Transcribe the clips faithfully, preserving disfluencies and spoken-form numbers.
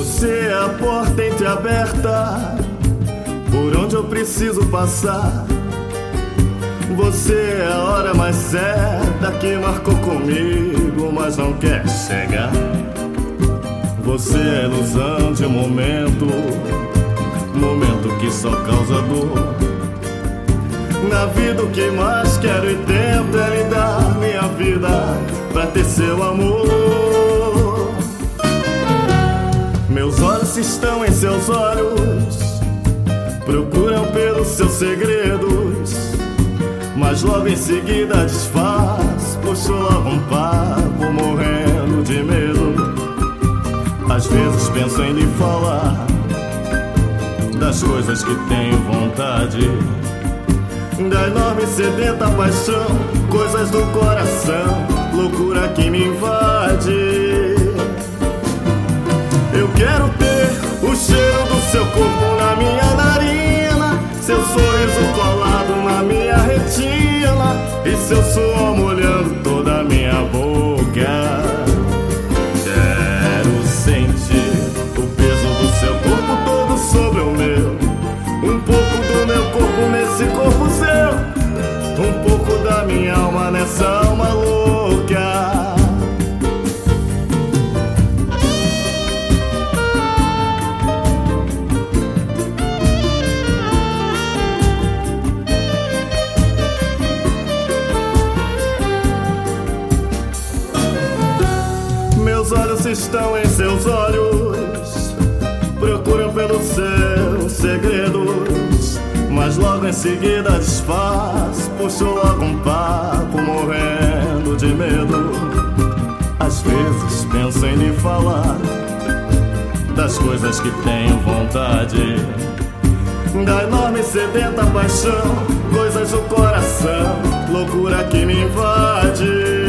Você é a porta entreaberta por onde eu preciso passar. Você é a hora mais certa que marcou comigo, mas não quer chegar. Você é a ilusão de um momento, momento que só causa dor. Na vida o que mais quero e tento é lhe dar minha vida pra ter seu amor. Meus olhos estão em seus olhos, procuram pelos seus segredos, mas logo em seguida desfaz. Puxo logo um papo morrendo de medo. Às vezes penso em lhe falar das coisas que tenho vontade, da enorme sedenta paixão, coisas do coração, loucura que me invade. Eu quero ter o cheiro do seu corpo na minha narina, seu sorriso colado na minha retina e seu suor molhando toda a minha boca. Quero sentir o peso do seu corpo todo sobre o meu, um pouco do meu corpo nesse corpo seu, um pouco da minha alma nessa alma louca. Meus olhos estão em seus olhos, procuram pelos seus segredos, mas logo em seguida desfaz. Puxo logo um papo morrendo de medo. Às vezes penso em lhe falar das coisas que tenho vontade, da enorme sedenta paixão, coisas do coração, loucura que me invade.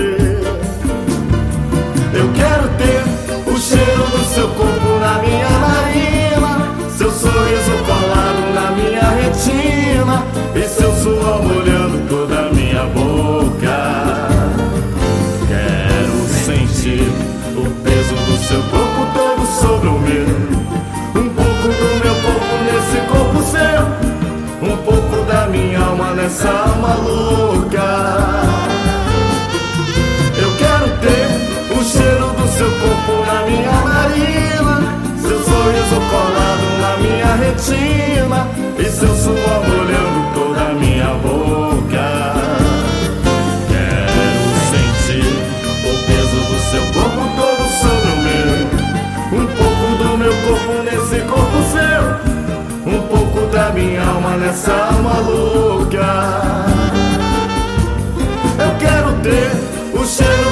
Eu quero ter o cheiro do seu corpo na minha narina, seu sorriso colado na minha retina e seu suor molhando toda a minha boca. Quero sentir o peso do seu corpo todo sobre o meu, um pouco do meu corpo nesse corpo seu, um pouco da minha alma nessa alma louca. Eu quero ter o cheiro do seu corpo na minha narina, seu sorriso colado na minha retina e seu suor molhando toda a minha boca. Quero sentir o peso do seu corpo todo sobre o meu, um pouco do meu corpo nesse corpo seu, um pouco da minha alma nessa alma louca. Eu quero ter o cheiro